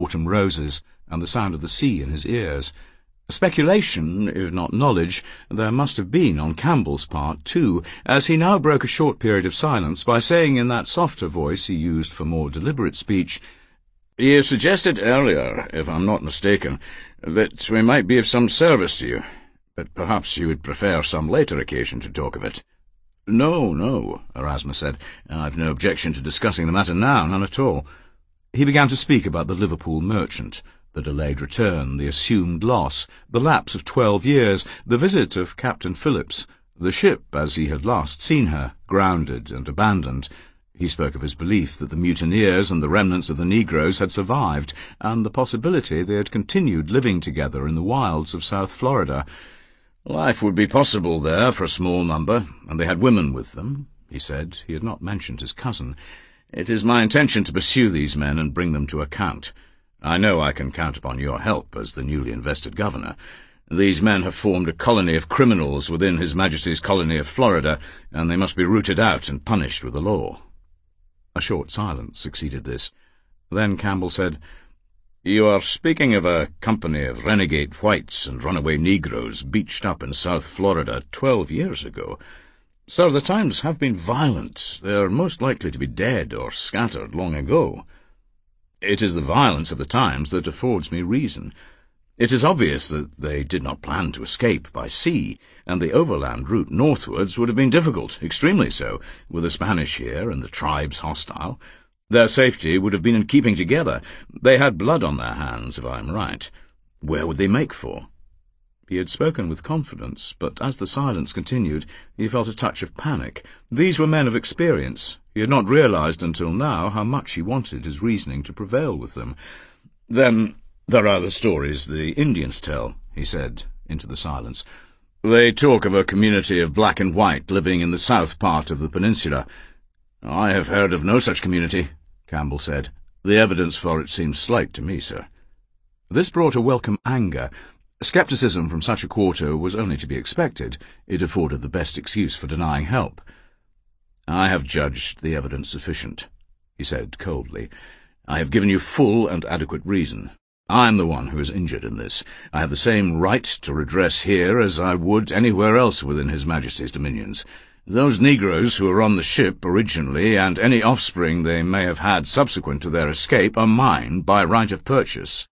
autumn roses and the sound of the sea in his ears. Speculation, if not knowledge, there must have been on Campbell's part too, as he now broke a short period of silence by saying in that softer voice he used for more deliberate speech, "You suggested earlier, if I'm not mistaken, that we might be of some service to you, but perhaps you would prefer some later occasion to talk of it." No, Erasmus said. "I've no objection to discussing the matter now, none at all." He began to speak about the Liverpool merchant, the delayed return, the assumed loss, the lapse of 12 years, the visit of Captain Phillips, the ship as he had last seen her, grounded and abandoned. He spoke of his belief that the mutineers and the remnants of the Negroes had survived, and the possibility they had continued living together in the wilds of South Florida. "Life would be possible there for a small number, and they had women with them," he said. He had not mentioned his cousin. "It is my intention to pursue these men and bring them to account. I know I can count upon your help as the newly invested governor. These men have formed a colony of criminals within His Majesty's colony of Florida, and they must be rooted out and punished with the law." A short silence succeeded this. Then Campbell said, "You are speaking of a company of renegade whites and runaway Negroes beached up in South Florida 12 years ago. Sir, the times have been violent. They are most likely to be dead or scattered long ago. It is the violence of the times that affords me reason. It is obvious that they did not plan to escape by sea, and the overland route northwards would have been difficult, extremely so, with the Spanish here and the tribes hostile. Their safety would have been in keeping together. They had blood on their hands, if I am right. Where would they make for?" He had spoken with confidence, but as the silence continued, he felt a touch of panic. These were men of experience. He had not realized until now how much he wanted his reasoning to prevail with them. "Then there are the stories the Indians tell," he said, into the silence. "They talk of a community of black and white living in the south part of the peninsula." "I have heard of no such community," Campbell said. "The evidence for it seems slight to me, sir." This brought a welcome anger. Scepticism from such a quarter was only to be expected. It afforded the best excuse for denying help. "I have judged the evidence sufficient," he said coldly. "I have given you full and adequate reason. I am the one who is injured in this. I have the same right to redress here as I would anywhere else within His Majesty's dominions. Those Negroes who were on the ship originally, and any offspring they may have had subsequent to their escape, are mine by right of purchase."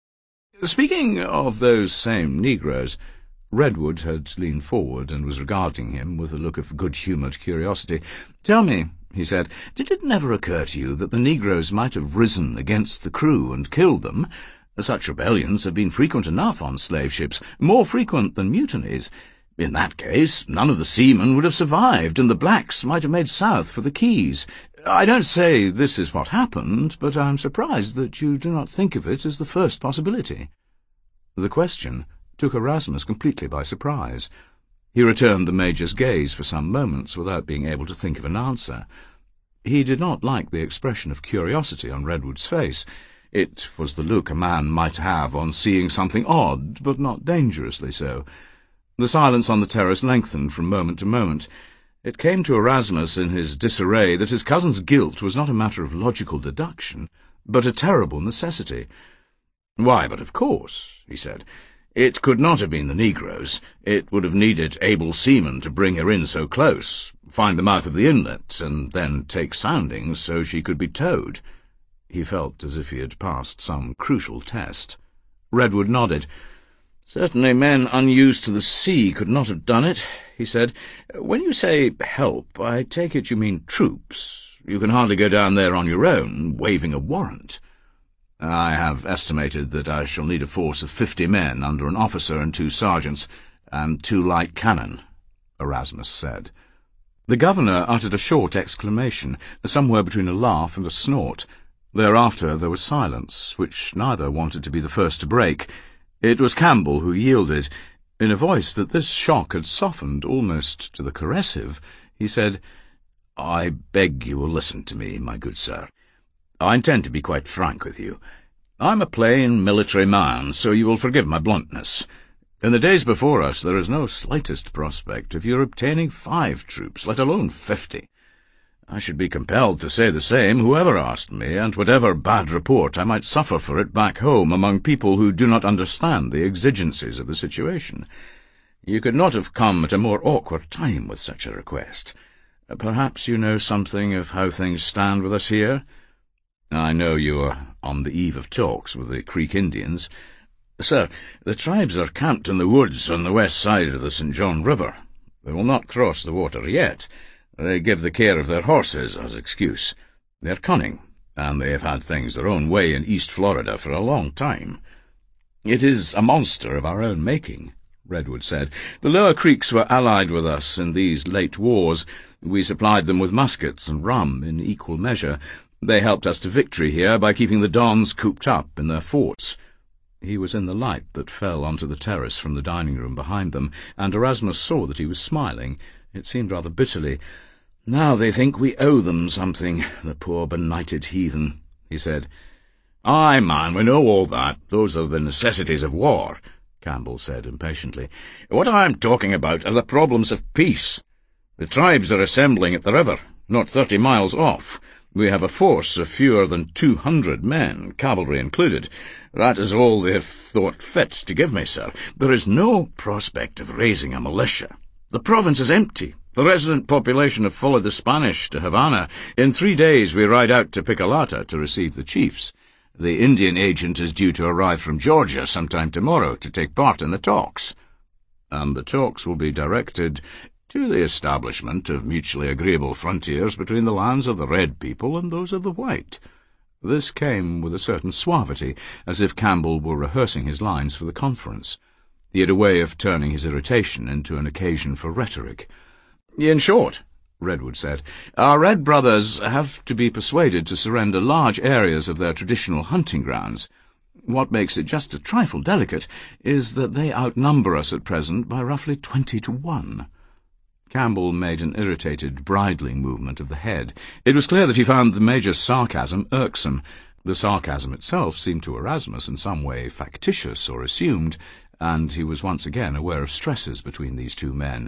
"Speaking of those same Negroes," Redwood had leaned forward and was regarding him with a look of good-humoured curiosity. "Tell me," he said, "did it never occur to you that the Negroes might have risen against the crew and killed them? Such rebellions have been frequent enough on slave ships, more frequent than mutinies. In that case, none of the seamen would have survived, and the blacks might have made south for the Keys. I don't say this is what happened, but I am surprised that you do not think of it as the first possibility." The question took Erasmus completely by surprise. He returned the Major's gaze for some moments without being able to think of an answer. He did not like the expression of curiosity on Redwood's face. It was the look a man might have on seeing something odd, but not dangerously so. The silence on the terrace lengthened from moment to moment. It came to Erasmus in his disarray that his cousin's guilt was not a matter of logical deduction, but a terrible necessity. "Why, but of course," he said. "It could not have been the Negroes. It would have needed able seamen to bring her in so close, find the mouth of the inlet, and then take soundings so she could be towed." He felt as if he had passed some crucial test. Redwood nodded. "Certainly men unused to the sea could not have done it," he said. "When you say help, I take it you mean troops. You can hardly go down there on your own, waving a warrant." "I have estimated that I shall need a force of 50 men under an officer and 2 sergeants, and 2 light cannon," Erasmus said. The governor uttered a short exclamation, somewhere between a laugh and a snort. Thereafter there was silence, which neither wanted to be the first to break. It was Campbell who yielded. In a voice that this shock had softened almost to the caressive, he said, "I beg you will listen to me, my good sir. I intend to be quite frank with you. I'm a plain military man, so you will forgive my bluntness. In the days before us there is no slightest prospect of your obtaining 5 troops, let alone 50. I should be compelled to say the same, whoever asked me, and whatever bad report I might suffer for it back home among people who do not understand the exigencies of the situation. You could not have come at a more awkward time with such a request. Perhaps you know something of how things stand with us here? I know you are on the eve of talks with the Creek Indians. Sir, the tribes are camped in the woods on the west side of the St. John River. They will not cross the water yet. They give the care of their horses as excuse. They're cunning, and they have had things their own way in East Florida for a long time. It is a monster of our own making, Redwood said. The Lower Creeks were allied with us in these late wars. We supplied them with muskets and rum in equal measure. They helped us to victory here by keeping the Dons cooped up in their forts. He was in the light that fell onto the terrace from the dining-room behind them, and Erasmus saw that he was smiling. It seemed rather bitterly. "Now they think we owe them something, the poor benighted heathen," he said. "Aye, man, we know all that. Those are the necessities of war," Campbell said impatiently. "What I am talking about are the problems of peace. The tribes are assembling at the river, not 30 miles off. We have a force of fewer than 200 men, cavalry included. That is all they have thought fit to give me, sir. There is no prospect of raising a militia. The province is empty. The resident population have followed the Spanish to Havana. In 3 days we ride out to Picolata to receive the chiefs. The Indian agent is due to arrive from Georgia sometime tomorrow to take part in the talks. And the talks will be directed to the establishment of mutually agreeable frontiers between the lands of the red people and those of the white." This came with a certain suavity, as if Campbell were rehearsing his lines for the conference. He had a way of turning his irritation into an occasion for rhetoric. "In short," Redwood said, "our red brothers have to be persuaded to surrender large areas of their traditional hunting grounds. What makes it just a trifle delicate is that they outnumber us at present by roughly 20 to 1. Campbell made an irritated, bridling movement of the head. It was clear that he found the Major's sarcasm irksome. The sarcasm itself seemed to Erasmus in some way factitious or assumed, and he was once again aware of stresses between these two men.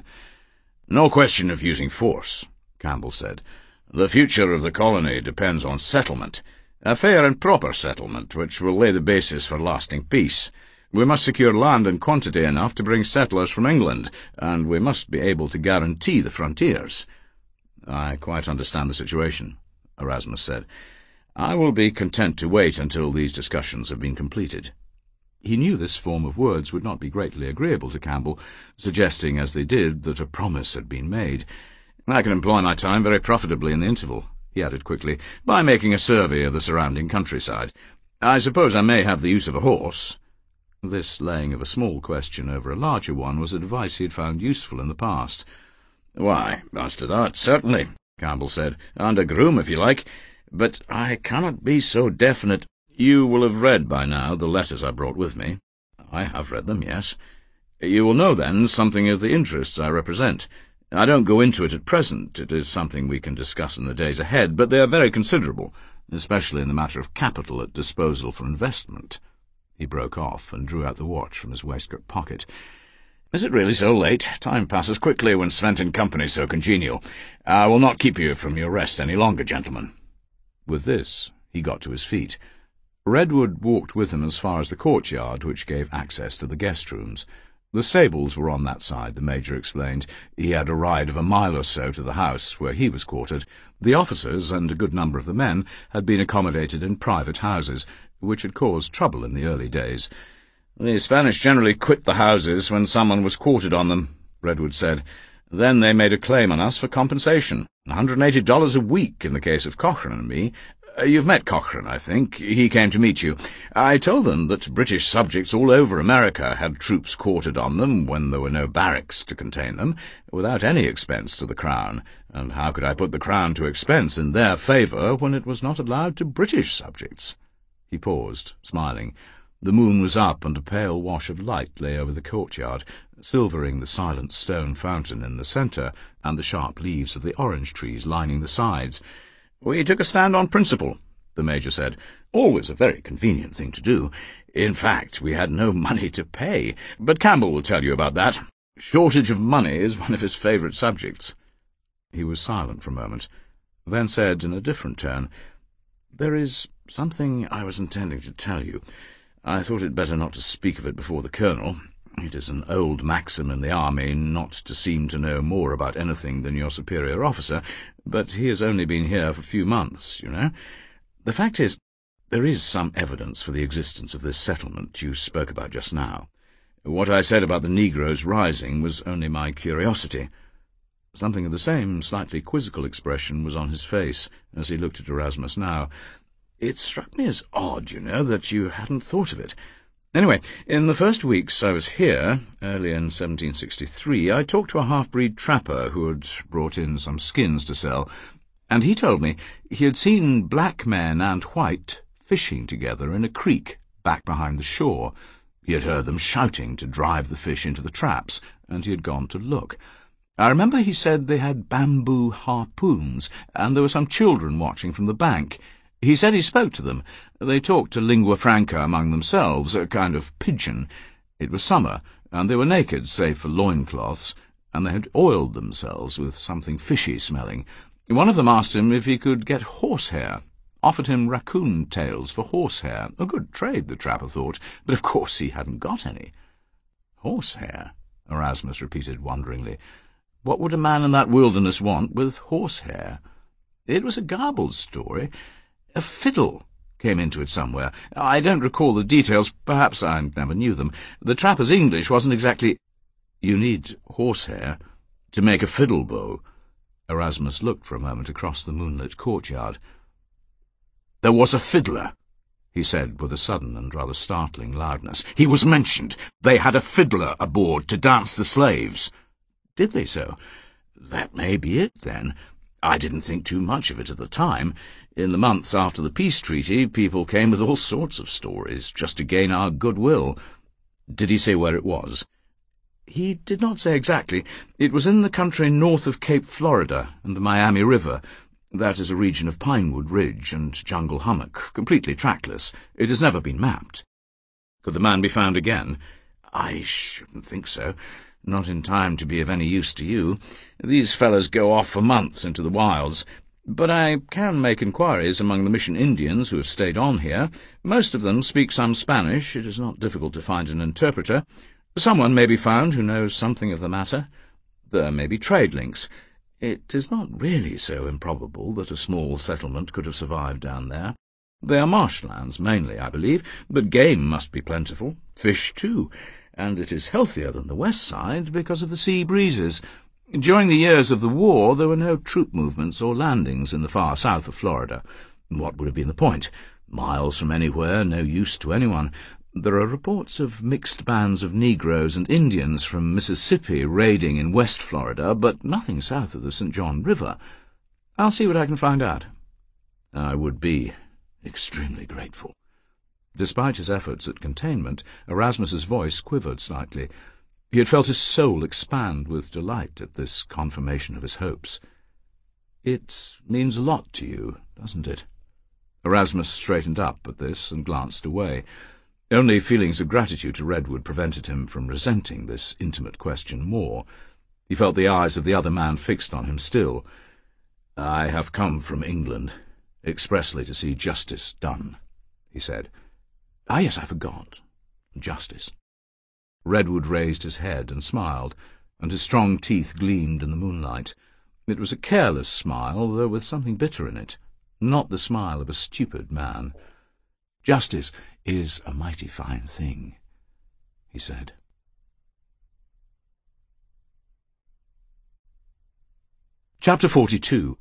"No question of using force," Campbell said. "The future of the colony depends on settlement, a fair and proper settlement which will lay the basis for lasting peace. We must secure land in quantity enough to bring settlers from England, and we must be able to guarantee the frontiers." "I quite understand the situation," Erasmus said. "I will be content to wait until these discussions have been completed." He knew this form of words would not be greatly agreeable to Campbell, suggesting as they did that a promise had been made. "I can employ my time very profitably in the interval," he added quickly, "by making a survey of the surrounding countryside. I suppose I may have the use of a horse." This laying of a small question over a larger one was a device he had found useful in the past. "Why, as to that, certainly," Campbell said, "and a groom, if you like. But I cannot be so definite. You will have read by now the letters I brought with me." "I have read them, yes." "You will know, then, something of the interests I represent. I don't go into it at present. It is something we can discuss in the days ahead, but they are very considerable, especially in the matter of capital at disposal for investment." He broke off and drew out the watch from his waistcoat pocket. "Is it really so late? Time passes quickly when spent in company so congenial. I will not keep you from your rest any longer, gentlemen." With this, he got to his feet. Redwood walked with him as far as the courtyard, which gave access to the guest rooms. The stables were on that side, the Major explained. He had a ride of a mile or so to the house where he was quartered. The officers and a good number of the men had been accommodated in private houses, which had caused trouble in the early days. "The Spanish generally quit the houses when someone was quartered on them," Redwood said. "Then they made a claim on us for compensation. $180 a week in the case of Cochrane and me. You've met Cochrane, I think. He came to meet you. I told them that British subjects all over America had troops quartered on them when there were no barracks to contain them, without any expense to the Crown, and how could I put the Crown to expense in their favour when it was not allowed to British subjects?" He paused, smiling. The moon was up, and a pale wash of light lay over the courtyard, silvering the silent stone fountain in the centre and the sharp leaves of the orange trees lining the sides. "We took a stand on principle," the Major said. "Always a very convenient thing to do. In fact, we had no money to pay, but Campbell will tell you about that. Shortage of money is one of his favourite subjects." He was silent for a moment. then said in a different tone, "There is something I was intending to tell you. I thought it better not to speak of it before the Colonel. It is an old maxim in the army not to seem to know more about anything than your superior officer, but he has only been here for a few months, you know. The fact is, there is some evidence for the existence of this settlement you spoke about just now. What I said about the Negroes rising was only my curiosity." Something of the same slightly quizzical expression was on his face as he looked at Erasmus now. "It struck me as odd, you know, that you hadn't thought of it. Anyway, in the first weeks I was here, early in 1763, I talked to a half-breed trapper who had brought in some skins to sell, and he told me he had seen black men and white fishing together in a creek back behind the shore. He had heard them shouting to drive the fish into the traps, and he had gone to look. I remember he said they had bamboo harpoons, and there were some children watching from the bank. He said he spoke to them. They talked to lingua franca among themselves, a kind of pidgin. It was summer, and they were naked save for loincloths, and they had oiled themselves with something fishy-smelling. One of them asked him if he could get horsehair, offered him raccoon tails for horsehair. A good trade, the trapper thought, but of course he hadn't got any." "Horsehair?" Erasmus repeated wonderingly. What would a man in that wilderness want with horsehair? It was a garbled story. A fiddle came into it somewhere. I don't recall the details. Perhaps I never knew them. The trapper's English wasn't exactly— "You need horsehair to make a fiddle bow." Erasmus looked for a moment across the moonlit courtyard. "There was a fiddler," he said with a sudden and rather startling loudness. "He was mentioned. They had a fiddler aboard to dance the slaves." "Did they so? That may be it, then. I didn't think too much of it at the time. In the months after the peace treaty, people came with all sorts of stories, just to gain our goodwill." "Did he say where it was?" "He did not say exactly. It was in the country north of Cape Florida and the Miami River. That is a region of pinewood ridge and jungle hummock, completely trackless. It has never been mapped." "Could the man be found again?" "I shouldn't think so. Not in time to be of any use to you. These fellows go off for months into the wilds. But I can make inquiries among the mission Indians who have stayed on here. Most of them speak some Spanish. It is not difficult to find an interpreter. Someone may be found who knows something of the matter. There may be trade links. It is not really so improbable that a small settlement could have survived down there. They are marshlands, mainly, I believe, but game must be plentiful, fish too, and it is healthier than the west side because of the sea breezes. During the years of the war there were no troop movements or landings in the far south of Florida. What would have been the point? Miles from anywhere, no use to anyone. There are reports of mixed bands of Negroes and Indians from Mississippi raiding in West Florida, but nothing south of the St. John River. I'll see what I can find out." "I would be extremely grateful." Despite his efforts at containment, Erasmus's voice quivered slightly. He had felt his soul expand with delight at this confirmation of his hopes. "It means a lot to you, doesn't it?" Erasmus straightened up at this and glanced away. Only feelings of gratitude to Redwood prevented him from resenting this intimate question more. He felt the eyes of the other man fixed on him still. "I have come from England, expressly to see justice done," he said. "Ah, yes, I forgot. Justice." Redwood raised his head and smiled, and his strong teeth gleamed in the moonlight. It was a careless smile, though with something bitter in it, not the smile of a stupid man. "Justice is a mighty fine thing," he said. Chapter 42.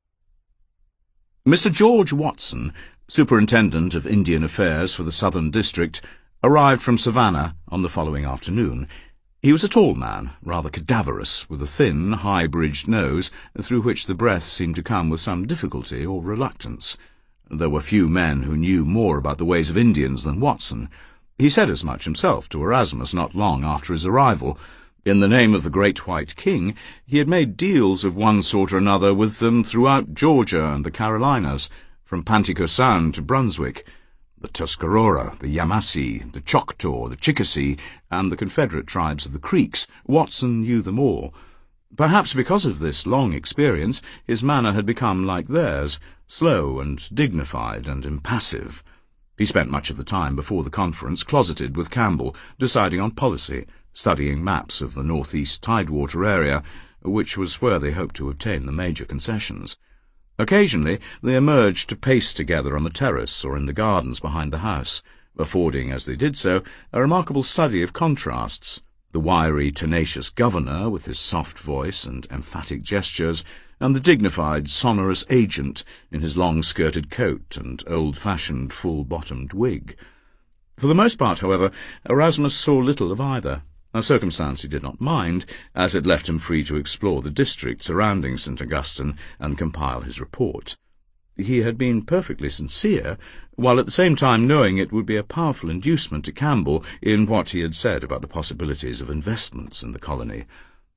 Mr. George Watson, Superintendent of Indian Affairs for the Southern District, arrived from Savannah on the following afternoon. He was a tall man, rather cadaverous, with a thin, high-bridged nose, through which the breath seemed to come with some difficulty or reluctance. There were few men who knew more about the ways of Indians than Watson. He said as much himself to Erasmus not long after his arrival. In the name of the Great White King, he had made deals of one sort or another with them throughout Georgia and the Carolinas, from Pantico Sound to Brunswick. The Tuscarora, the Yamasee, the Choctaw, the Chickasee, and the Confederate tribes of the Creeks. Watson knew them all. Perhaps because of this long experience, his manner had become like theirs, slow and dignified and impassive. He spent much of the time before the conference closeted with Campbell, deciding on policy, studying maps of the northeast tidewater area, which was where they hoped to obtain the major concessions. Occasionally they emerged to pace together on the terrace or in the gardens behind the house, affording, as they did so, a remarkable study of contrasts: the wiry, tenacious governor, with his soft voice and emphatic gestures, and the dignified, sonorous agent in his long-skirted coat and old-fashioned, full-bottomed wig. For the most part, however, Erasmus saw little of either, a circumstance he did not mind, as it left him free to explore the district surrounding St. Augustine and compile his report. He had been perfectly sincere, while at the same time knowing it would be a powerful inducement to Campbell in what he had said about the possibilities of investments in the colony.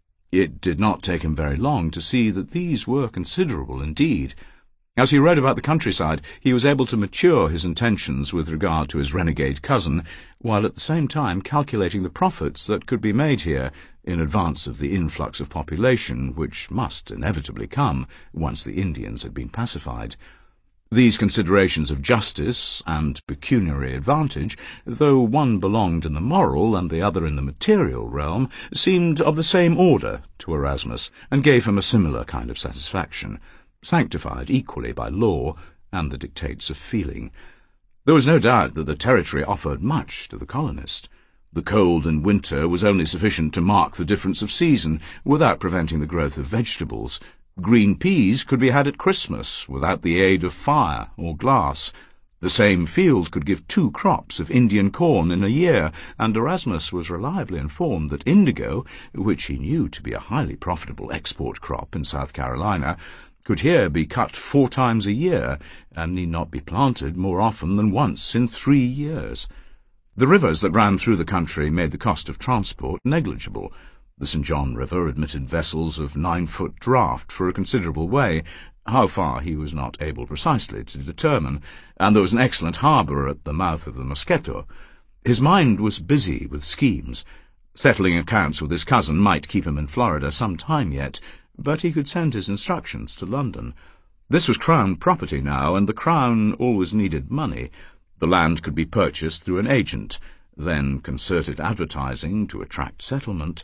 It did not take him very long to see that these were considerable indeed. As he rode about the countryside, he was able to mature his intentions with regard to his renegade cousin, while at the same time calculating the profits that could be made here in advance of the influx of population which must inevitably come once the Indians had been pacified. These considerations of justice and pecuniary advantage, though one belonged in the moral and the other in the material realm, seemed of the same order to Erasmus, and gave him a similar kind of satisfaction, sanctified equally by law and the dictates of feeling. There was no doubt that the territory offered much to the colonist. The cold in winter was only sufficient to mark the difference of season, without preventing the growth of vegetables. Green peas could be had at Christmas, without the aid of fire or glass. The same field could give 2 crops of Indian corn in a year, and Erasmus was reliably informed that indigo, which he knew to be a highly profitable export crop in South Carolina, could here be cut 4 times a year, and need not be planted more often than once in 3 years. The rivers that ran through the country made the cost of transport negligible. The St. John River admitted vessels of 9-foot draught for a considerable way, how far he was not able precisely to determine, and there was an excellent harbour at the mouth of the Mosquito. His mind was busy with schemes. Settling accounts with his cousin might keep him in Florida some time yet, but he could send his instructions to London. This was Crown property now, and the Crown always needed money. The land could be purchased through an agent, then concerted advertising to attract settlement.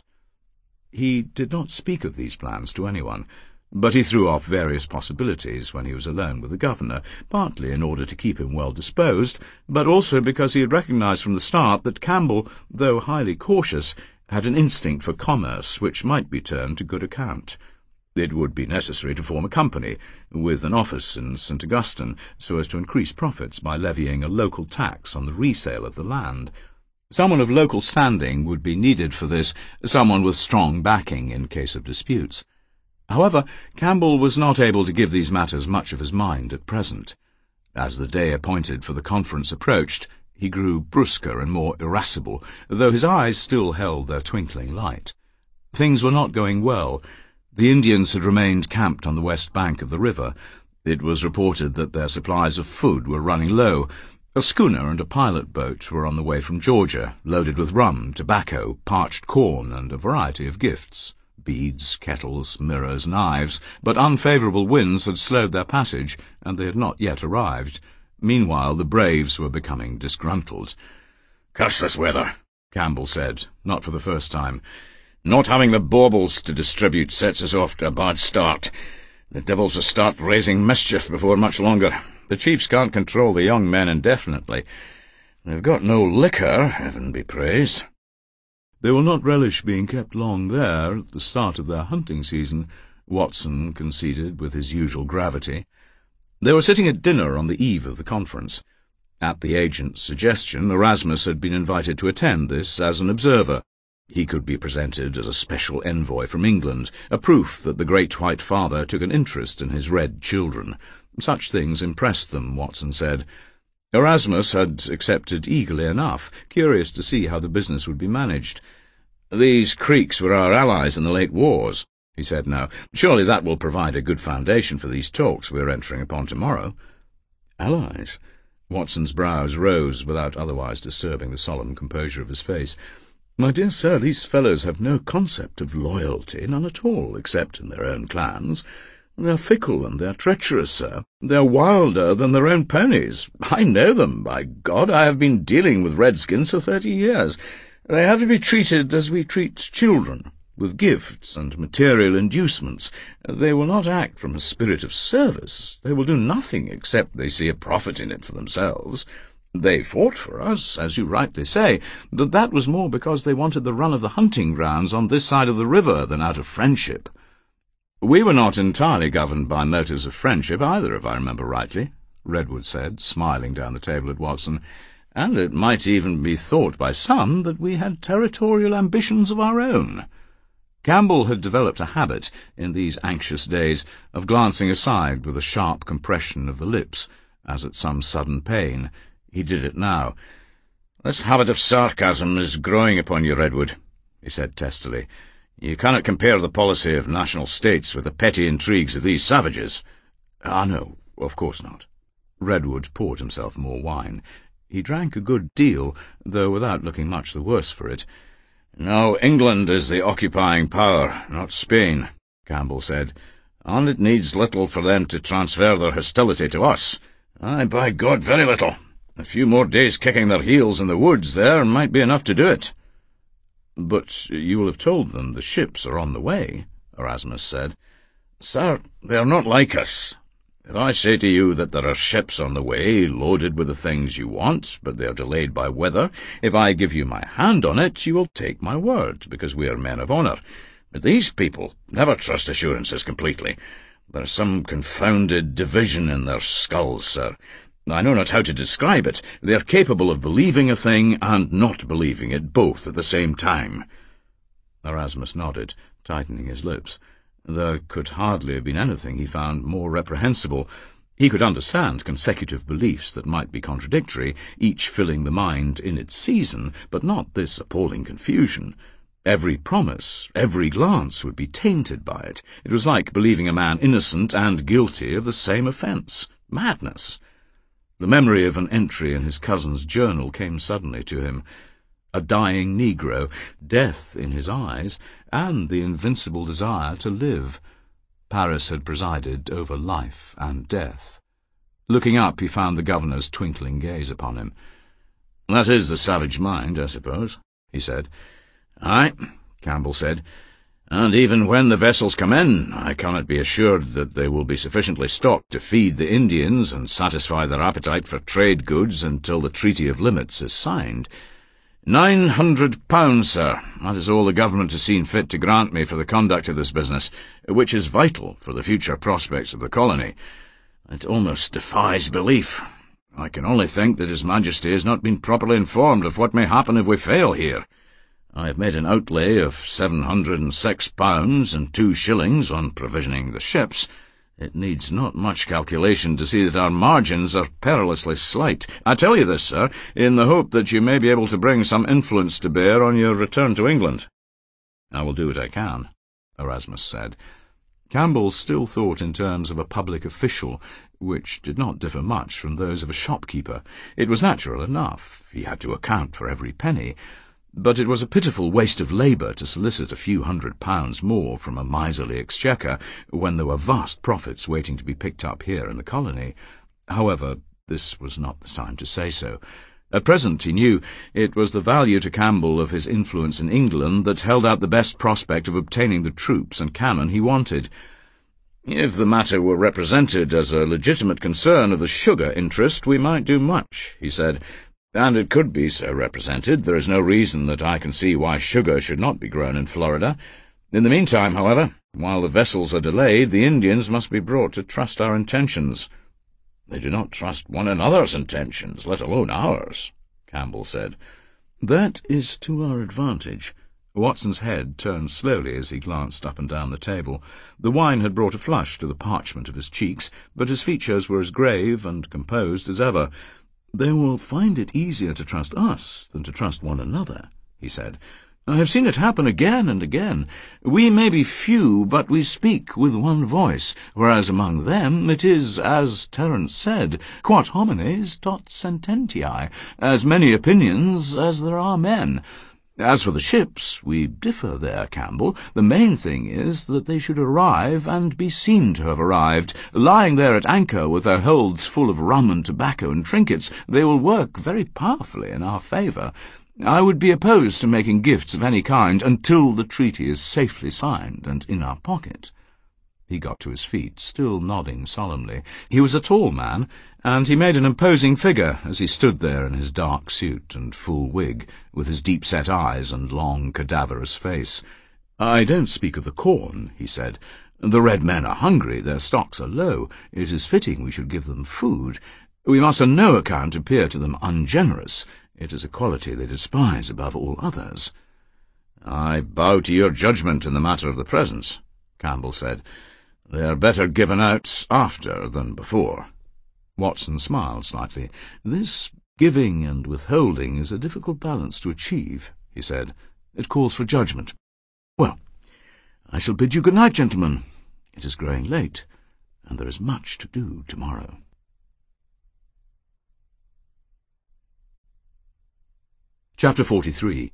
He did not speak of these plans to anyone, but he threw off various possibilities when he was alone with the governor, partly in order to keep him well disposed, but also because he had recognized from the start that Campbell, though highly cautious, had an instinct for commerce which might be turned to good account. It would be necessary to form a company, with an office in St. Augustine, so as to increase profits by levying a local tax on the resale of the land. Someone of local standing would be needed for this, someone with strong backing in case of disputes. However, Campbell was not able to give these matters much of his mind at present. As the day appointed for the conference approached, he grew brusquer and more irascible, though his eyes still held their twinkling light. Things were not going well. The Indians had remained camped on the west bank of the river. It was reported that their supplies of food were running low. A schooner and a pilot boat were on the way from Georgia, loaded with rum, tobacco, parched corn, and a variety of gifts, beads, kettles, mirrors, knives, but unfavourable winds had slowed their passage, and they had not yet arrived. Meanwhile, the braves were becoming disgruntled. "Curse this weather," Campbell said, not for the first time. "Not having the baubles to distribute sets us off to a bad start. The devils will start raising mischief before much longer. The chiefs can't control the young men indefinitely. They've got no liquor, heaven be praised." "They will not relish being kept long there at the start of their hunting season," Watson conceded with his usual gravity. They were sitting at dinner on the eve of the conference. At the agent's suggestion, Erasmus had been invited to attend this as an observer. He could be presented as a special envoy from England, a proof that the great white father took an interest in his red children. Such things impressed them, Watson said. Erasmus had accepted eagerly enough, curious to see how the business would be managed. "These Creeks were our allies in the late wars," he said now. "Surely that will provide a good foundation for these talks we are entering upon tomorrow." "Allies?" Watson's brows rose without otherwise disturbing the solemn composure of his face. My dear sir, these fellows have no concept of loyalty, none at all, except in their own clans. They're fickle and they're treacherous, sir. They're wilder than their own ponies. I know them, by God. I have been dealing with redskins for 30 years. They have to be treated as we treat children, with gifts and material inducements. They will not act from a spirit of service. They will do nothing except they see a profit in it for themselves. They fought for us, as you rightly say, but that was more because they wanted the run of the hunting grounds on this side of the river than out of friendship. We were not entirely governed by motives of friendship either, if I remember rightly, Redwood said, smiling down the table at Watson, and it might even be thought by some that we had territorial ambitions of our own. Campbell had developed a habit, in these anxious days, of glancing aside with a sharp compression of the lips, as at some sudden pain. He did it now. "This habit of sarcasm is growing upon you, Redwood," he said testily. "You cannot compare the policy of national states with the petty intrigues of these savages." "Ah, no, of course not." Redwood poured himself more wine. He drank a good deal, though without looking much the worse for it. "Now, England is the occupying power, not Spain," Campbell said, "and it needs little for them to transfer their hostility to us. Aye, by God, very little. A few more days kicking their heels in the woods there might be enough to do it." "But you will have told them the ships are on the way," Erasmus said. "Sir, they are not like us. If I say to you that there are ships on the way, loaded with the things you want, but they are delayed by weather, if I give you my hand on it, you will take my word, because we are men of honour. But these people never trust assurances completely. There is some confounded division in their skulls, sir. I know not how to describe it. They are capable of believing a thing and not believing it, both at the same time." Erasmus nodded, tightening his lips. There could hardly have been anything he found more reprehensible. He could understand consecutive beliefs that might be contradictory, each filling the mind in its season, but not this appalling confusion. Every promise, every glance would be tainted by it. It was like believing a man innocent and guilty of the same offence. Madness! The memory of an entry in his cousin's journal came suddenly to him. A dying Negro, death in his eyes, and the invincible desire to live. Paris had presided over life and death. Looking up, he found the governor's twinkling gaze upon him. "That is the savage mind, I suppose," he said. "Aye," Campbell said. "And even when the vessels come in, I cannot be assured that they will be sufficiently stocked to feed the Indians and satisfy their appetite for trade goods until the Treaty of Limits is signed. £900, sir, that is all the government has seen fit to grant me for the conduct of this business, which is vital for the future prospects of the colony. It almost defies belief. I can only think that His Majesty has not been properly informed of what may happen if we fail here. I have made an outlay of £706 and 2 shillings on provisioning the ships. It needs not much calculation to see that our margins are perilously slight. I tell you this, sir, in the hope that you may be able to bring some influence to bear on your return to England." "I will do what I can," Erasmus said. Campbell still thought in terms of a public official, which did not differ much from those of a shopkeeper. It was natural enough. He had to account for every penny. But it was a pitiful waste of labour to solicit a few £100 more from a miserly exchequer when there were vast profits waiting to be picked up here in the colony. However, this was not the time to say so. At present, he knew, it was the value to Campbell of his influence in England that held out the best prospect of obtaining the troops and cannon he wanted. "If the matter were represented as a legitimate concern of the sugar interest, we might do much," he said. "And it could be so represented. There is no reason that I can see why sugar should not be grown in Florida. In the meantime, however, while the vessels are delayed, the Indians must be brought to trust our intentions." "They do not trust one another's intentions, let alone ours," Campbell said. "That is to our advantage." Watson's head turned slowly as he glanced up and down the table. The wine had brought a flush to the parchment of his cheeks, but his features were as grave and composed as ever. "They will find it easier to trust us than to trust one another," he said. "I have seen it happen again and again. We may be few, but we speak with one voice, whereas among them it is, as Terence said, quot homines tot sententiae, as many opinions as there are men. As for the ships, we differ there, Campbell. The main thing is that they should arrive and be seen to have arrived. Lying there at anchor with their holds full of rum and tobacco and trinkets, they will work very powerfully in our favour. I would be opposed to making gifts of any kind until the treaty is safely signed and in our pocket." He got to his feet, still nodding solemnly. He was a tall man, and he made an imposing figure as he stood there in his dark suit and full wig, with his deep-set eyes and long, cadaverous face. "I don't speak of the corn," he said. "The red men are hungry, their stocks are low. It is fitting we should give them food. We must on no account appear to them ungenerous. It is a quality they despise above all others." "I bow to your judgment in the matter of the presents," Campbell said. "They are better given out after than before." Watson smiled slightly. "This giving and withholding is a difficult balance to achieve," he said. "It calls for judgment. Well, I shall bid you good night, gentlemen. It is growing late, and there is much to do tomorrow." Chapter 43.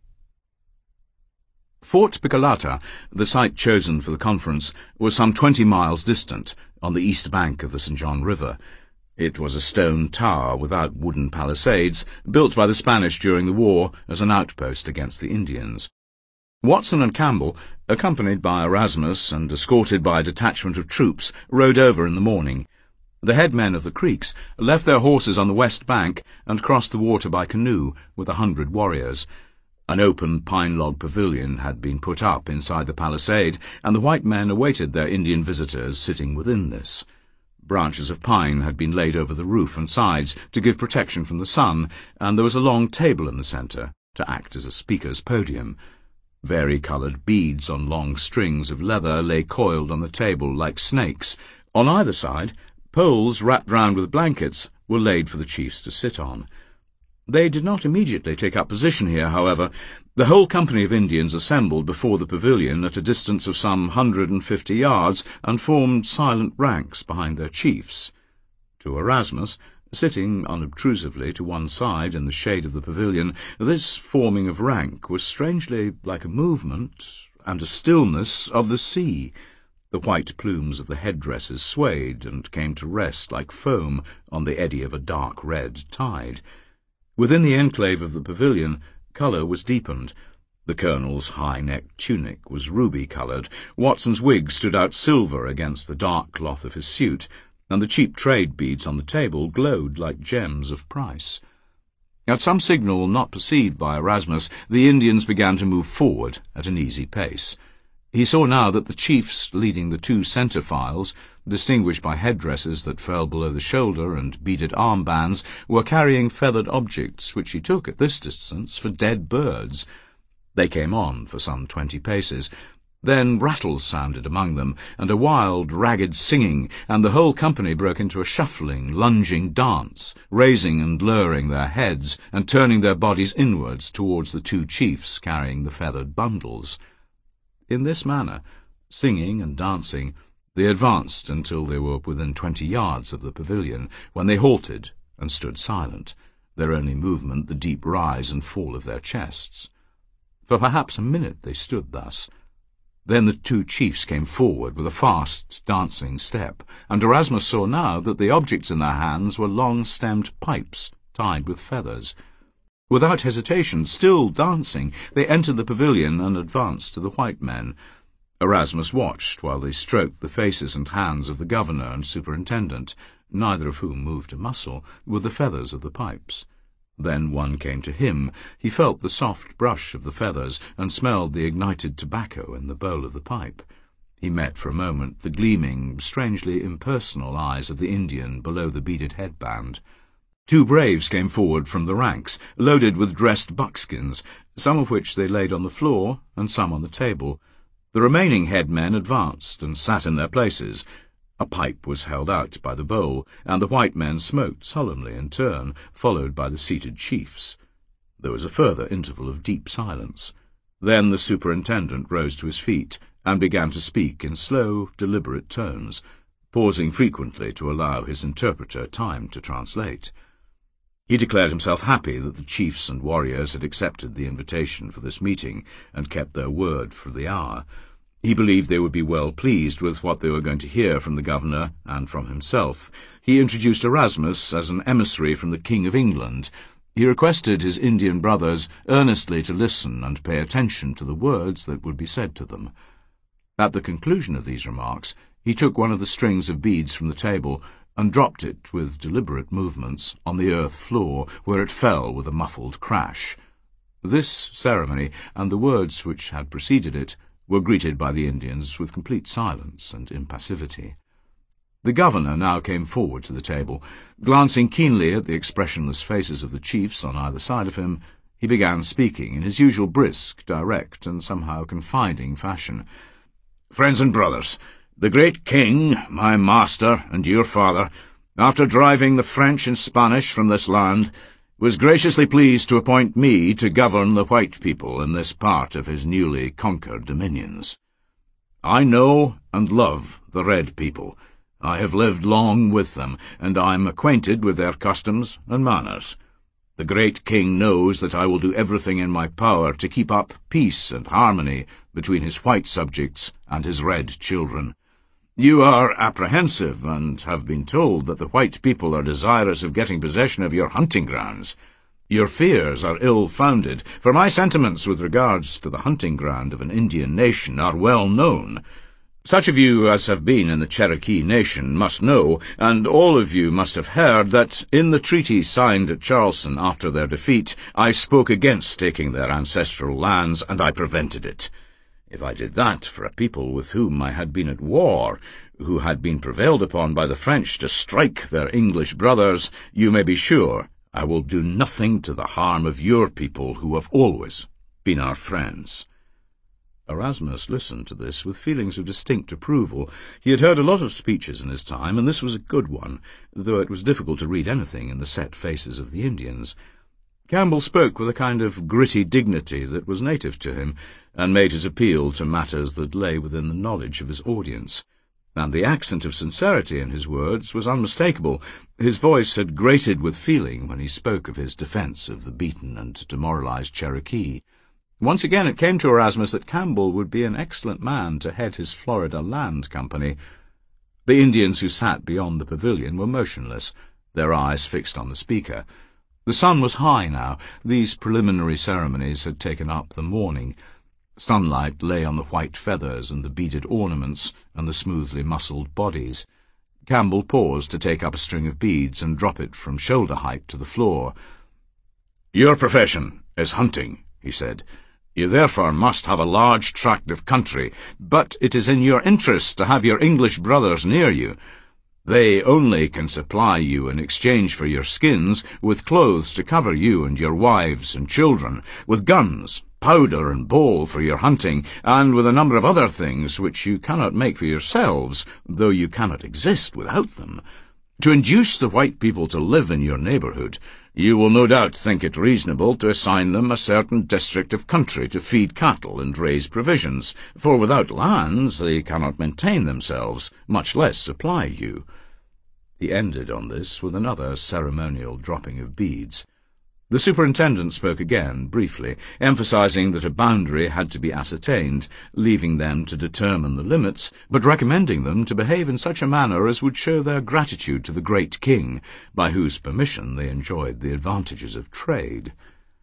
Fort Bicolata, the site chosen for the conference, was some 20 miles distant, on the east bank of the St. John River. It was a stone tower without wooden palisades, built by the Spanish during the war as an outpost against the Indians. Watson and Campbell, accompanied by Erasmus and escorted by a detachment of troops, rode over in the morning. The headmen of the Creeks left their horses on the west bank and crossed the water by canoe with 100 warriors. An open pine-log pavilion had been put up inside the palisade, and the white men awaited their Indian visitors sitting within this. Branches of pine had been laid over the roof and sides to give protection from the sun, and there was a long table in the centre to act as a speaker's podium. Vari-coloured beads on long strings of leather lay coiled on the table like snakes. On either side, poles wrapped round with blankets were laid for the chiefs to sit on. They did not immediately take up position here, however. The whole company of Indians assembled before the pavilion at a distance of some 150 yards and formed silent ranks behind their chiefs. To Erasmus, sitting unobtrusively to one side in the shade of the pavilion, this forming of rank was strangely like a movement and a stillness of the sea. The white plumes of the headdresses swayed and came to rest like foam on the eddy of a dark red tide. Within the enclave of the pavilion, colour was deepened. The colonel's high-necked tunic was ruby-coloured, Watson's wig stood out silver against the dark cloth of his suit, and the cheap trade beads on the table glowed like gems of price. At some signal not perceived by Erasmus, the Indians began to move forward at an easy pace. He saw now that the chiefs leading the 2 centre files, distinguished by headdresses that fell below the shoulder and beaded armbands, were carrying feathered objects which he took at this distance for dead birds. They came on for some 20 paces. Then rattles sounded among them, and a wild, ragged singing, and the whole company broke into a shuffling, lunging dance, raising and lowering their heads, and turning their bodies inwards towards the 2 chiefs carrying the feathered bundles. In this manner, singing and dancing, they advanced until they were within 20 yards of the pavilion, when they halted and stood silent, their only movement the deep rise and fall of their chests. For perhaps a minute they stood thus. Then the 2 chiefs came forward with a fast, dancing step, and Erasmus saw now that the objects in their hands were long-stemmed pipes tied with feathers. Without hesitation, still dancing, they entered the pavilion and advanced to the white men. Erasmus watched while they stroked the faces and hands of the governor and superintendent, neither of whom moved a muscle, with the feathers of the pipes. Then one came to him. He felt the soft brush of the feathers and smelled the ignited tobacco in the bowl of the pipe. He met for a moment the gleaming, strangely impersonal eyes of the Indian below the beaded headband. 2 braves came forward from the ranks, loaded with dressed buckskins, some of which they laid on the floor and some on the table. The remaining headmen advanced and sat in their places. A pipe was held out by the bowl, and the white men smoked solemnly in turn, followed by the seated chiefs. There was a further interval of deep silence. Then the superintendent rose to his feet and began to speak in slow, deliberate tones, pausing frequently to allow his interpreter time to translate. He declared himself happy that the chiefs and warriors had accepted the invitation for this meeting and kept their word for the hour. He believed they would be well pleased with what they were going to hear from the governor and from himself. He introduced Erasmus as an emissary from the King of England. He requested his Indian brothers earnestly to listen and pay attention to the words that would be said to them. At the conclusion of these remarks, he took one of the strings of beads from the table and dropped it with deliberate movements on the earth floor, where it fell with a muffled crash. This ceremony, and the words which had preceded it, were greeted by the Indians with complete silence and impassivity. The governor now came forward to the table. Glancing keenly at the expressionless faces of the chiefs on either side of him, he began speaking in his usual brisk, direct, and somehow confiding fashion. "Friends and brothers, the great king, my master and your father, after driving the French and Spanish from this land, was graciously pleased to appoint me to govern the white people in this part of his newly conquered dominions. I know and love the red people. I have lived long with them, and I am acquainted with their customs and manners. The great king knows that I will do everything in my power to keep up peace and harmony between his white subjects and his red children. You are apprehensive, and have been told that the white people are desirous of getting possession of your hunting grounds. Your fears are ill-founded, for my sentiments with regards to the hunting ground of an Indian nation are well known. Such of you as have been in the Cherokee Nation must know, and all of you must have heard, that in the treaty signed at Charleston after their defeat, I spoke against taking their ancestral lands, and I prevented it. If I did that for a people with whom I had been at war, who had been prevailed upon by the French to strike their English brothers, you may be sure I will do nothing to the harm of your people, who have always been our friends." Erasmus listened to this with feelings of distinct approval. He had heard a lot of speeches in his time, and this was a good one, though it was difficult to read anything in the set faces of the Indians. Campbell spoke with a kind of gritty dignity that was native to him, and made his appeal to matters that lay within the knowledge of his audience. And the accent of sincerity in his words was unmistakable. His voice had grated with feeling when he spoke of his defence of the beaten and demoralized Cherokee. Once again it came to Erasmus that Campbell would be an excellent man to head his Florida Land Company. The Indians who sat beyond the pavilion were motionless, their eyes fixed on the speaker. The sun was high now. These preliminary ceremonies had taken up the morning. Sunlight lay on the white feathers and the beaded ornaments and the smoothly muscled bodies. Campbell paused to take up a string of beads and drop it from shoulder height to the floor. "Your profession is hunting," he said. "You therefore must have a large tract of country, but it is in your interest to have your English brothers near you. They only can supply you in exchange for your skins with clothes to cover you and your wives and children, with guns, powder and ball for your hunting, and with a number of other things which you cannot make for yourselves, though you cannot exist without them. To induce the white people to live in your neighbourhood, you will no doubt think it reasonable to assign them a certain district of country to feed cattle and raise provisions, for without lands they cannot maintain themselves, much less supply you." He ended on this with another ceremonial dropping of beads. The superintendent spoke again, briefly, emphasizing that a boundary had to be ascertained, leaving them to determine the limits, but recommending them to behave in such a manner as would show their gratitude to the great king, by whose permission they enjoyed the advantages of trade.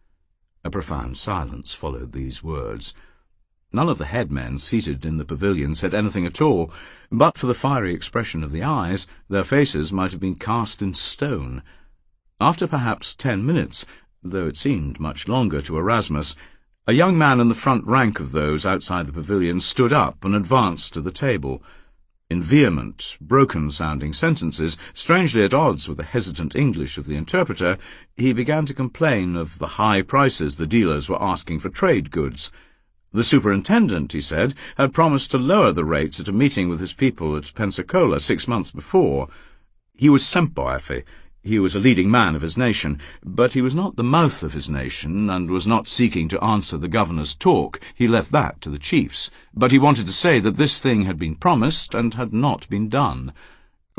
A profound silence followed these words. None of the headmen seated in the pavilion said anything at all. But for the fiery expression of the eyes, their faces might have been cast in stone. After perhaps 10 minutes, though it seemed much longer to Erasmus, a young man in the front rank of those outside the pavilion stood up and advanced to the table. In vehement, broken-sounding sentences, strangely at odds with the hesitant English of the interpreter, he began to complain of the high prices the dealers were asking for trade goods. The superintendent, he said, had promised to lower the rates at a meeting with his people at Pensacola 6 months before. He was Sempoafe. He was a leading man of his nation, but he was not the mouth of his nation, and was not seeking to answer the governor's talk. He left that to the chiefs. But he wanted to say that this thing had been promised and had not been done.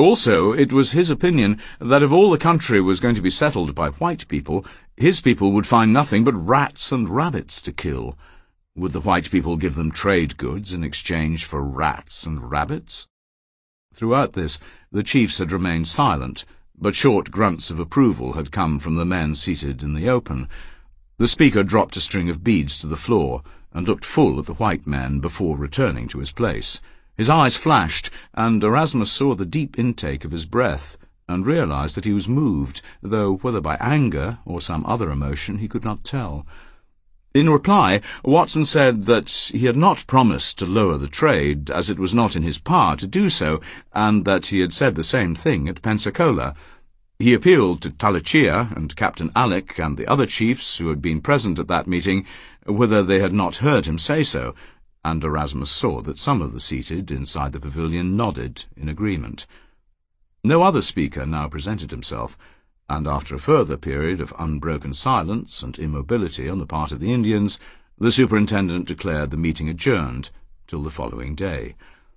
Also, it was his opinion that if all the country was going to be settled by white people, his people would find nothing but rats and rabbits to kill. Would the white people give them trade goods in exchange for rats and rabbits? Throughout this, the chiefs had remained silent, but short grunts of approval had come from the men seated in the open. The speaker dropped a string of beads to the floor and looked full at the white men before returning to his place. His eyes flashed, and Erasmus saw the deep intake of his breath, and realized that he was moved, though whether by anger or some other emotion he could not tell. In reply, Watson said that he had not promised to lower the trade, as it was not in his power to do so, and that he had said the same thing at Pensacola. He appealed to Tallachia and Captain Alick and the other chiefs who had been present at that meeting, whether they had not heard him say so, and Erasmus saw that some of the seated inside the pavilion nodded in agreement. No other speaker now presented himself, and after a further period of unbroken silence and immobility on the part of the Indians, the superintendent declared the meeting adjourned till the following day.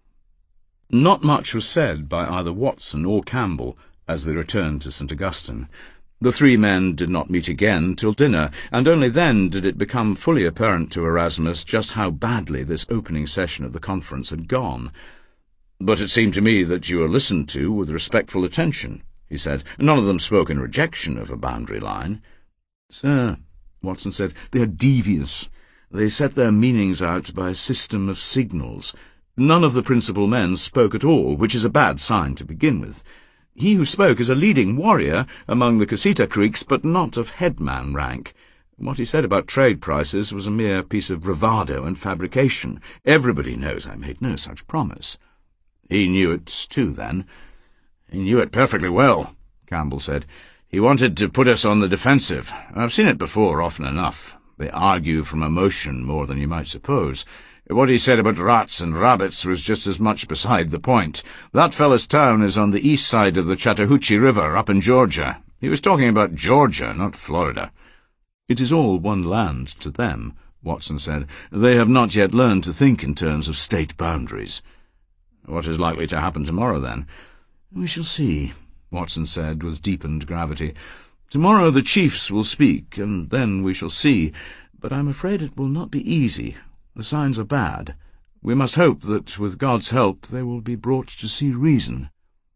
Not much was said by either Watson or Campbell as they returned to St. Augustine. The three men did not meet again till dinner, and only then did it become fully apparent to Erasmus just how badly this opening session of the conference had gone. "But it seemed to me that you were listened to with respectful attention," he said. "None of them spoke in rejection of a boundary line." "Sir," Watson said, "they are devious. They set their meanings out by a system of signals. None of the principal men spoke at all, which is a bad sign to begin with. He who spoke is a leading warrior among the Casita Creeks, but not of headman rank. What he said about trade prices was a mere piece of bravado and fabrication. Everybody knows I made no such promise." "He knew it too, then?" "He knew it perfectly well," Campbell said. "He wanted to put us on the defensive. I've seen it before often enough. They argue from emotion more than you might suppose. What he said about rats and rabbits was just as much beside the point. That fellow's town is on the east side of the Chattahoochee River, up in Georgia. He was talking about Georgia, not Florida." "It is all one land to them," Watson said. "They have not yet learned to think in terms of state boundaries." "What is likely to happen tomorrow, then?" "We shall see," Watson said with deepened gravity. "Tomorrow the chiefs will speak, and then we shall see. But I'm afraid it will not be easy. The signs are bad. We must hope that, with God's help, they will be brought to see reason."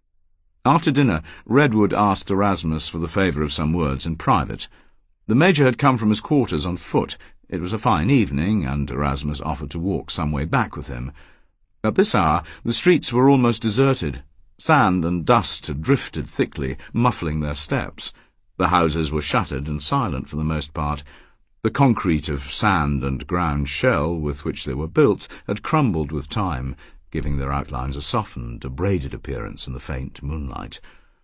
After dinner, Redwood asked Erasmus for the favour of some words in private. The Major had come from his quarters on foot. It was a fine evening, and Erasmus offered to walk some way back with him. At this hour, the streets were almost deserted. Sand and dust had drifted thickly, muffling their steps. The houses were shuttered and silent for the most part. The concrete of sand and ground shell with which they were built had crumbled with time, giving their outlines a softened, abraded appearance in the faint moonlight.